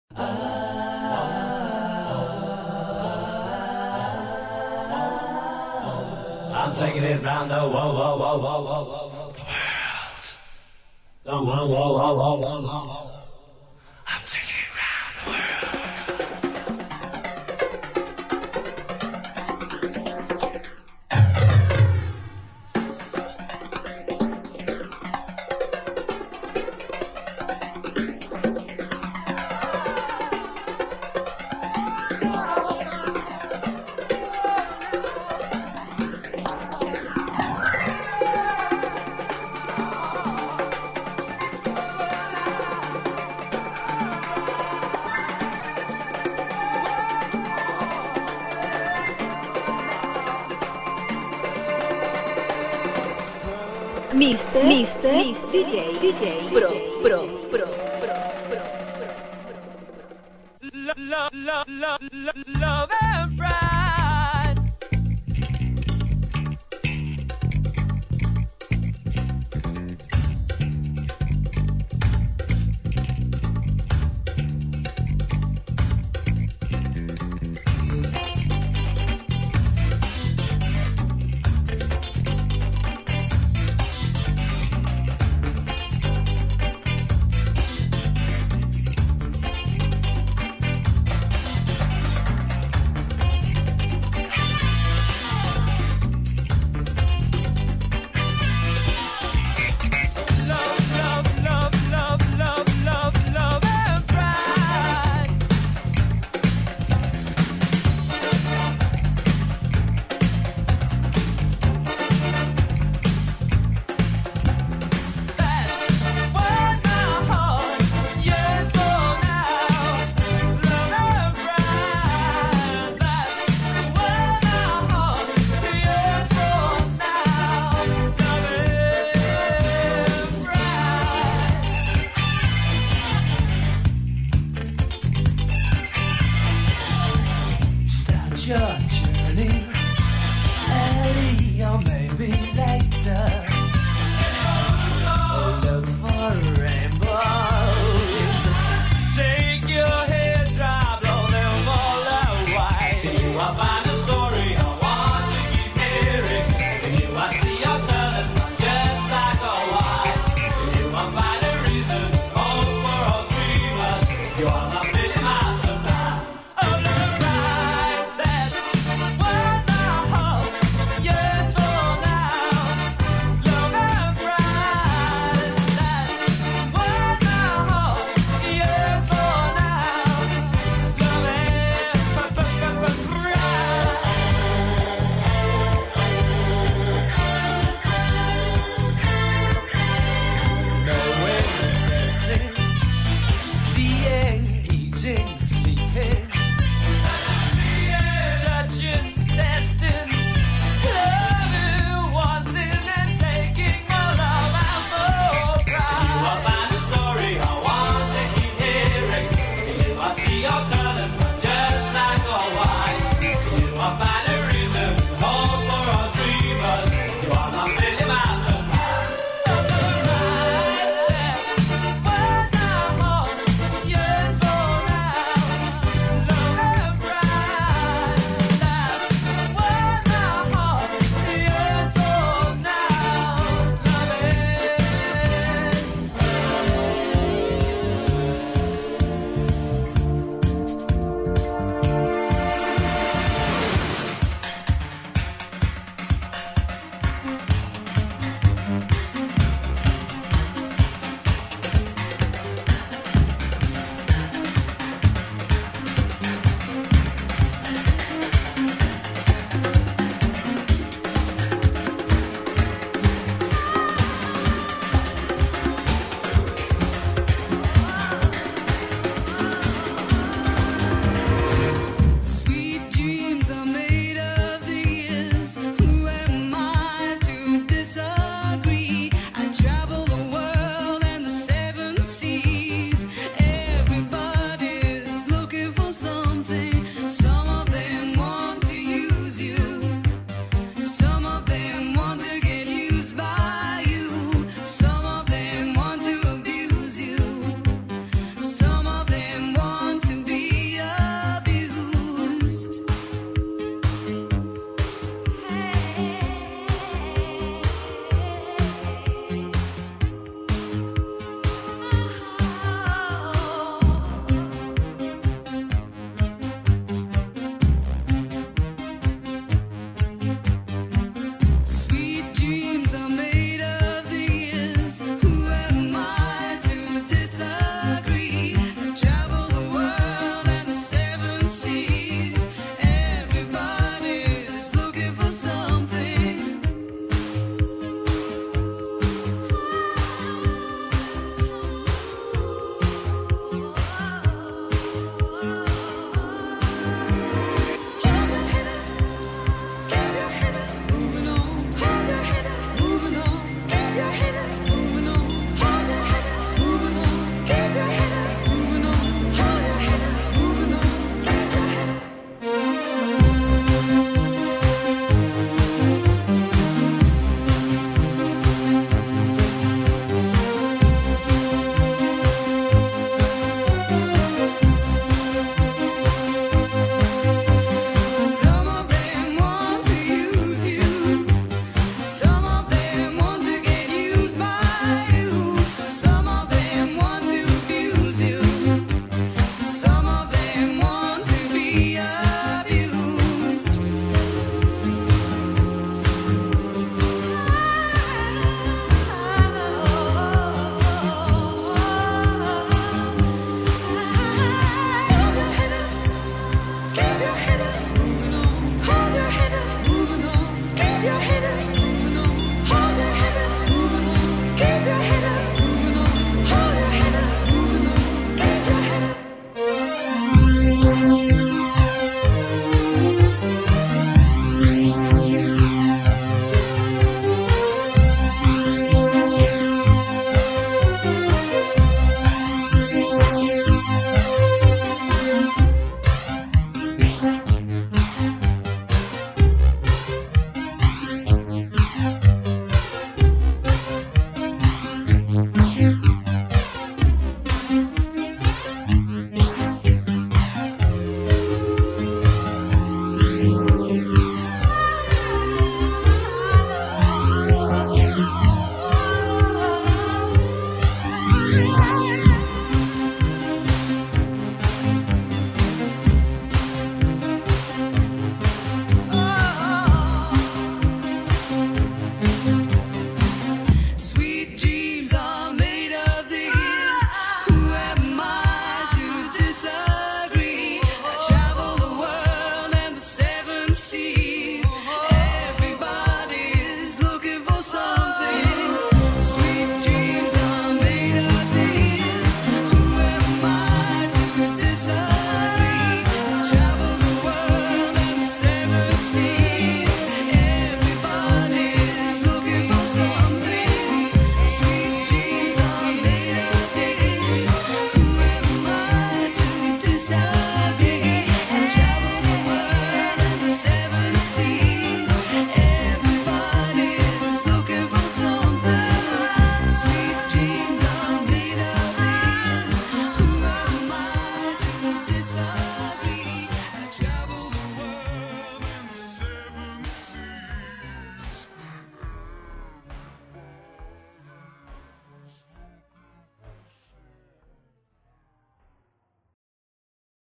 I'm taking it round the world, world, world, world, world, world, world. The world, world, world, world, world, world. I'm taking it round the Mister DJ Pro. Love and pride. your journey early or maybe later. Oh, look for rainbows. Take your head, drop, blow them all away. In you I find a story I want to keep hearing. In you I see your colors just like a white. In you I find a reason, hope for all dreamers. You are my pretty my supply. Oh, look right, that's what my heart yearns for now. Love and pride, that's what my heart yearns for now. Love and pride. Knowing, assessing, seeing, eating, sleeping, touching, testing, loving, wanting, and taking my love out for pride. You are find a story I want to keep hearing. You I see your color.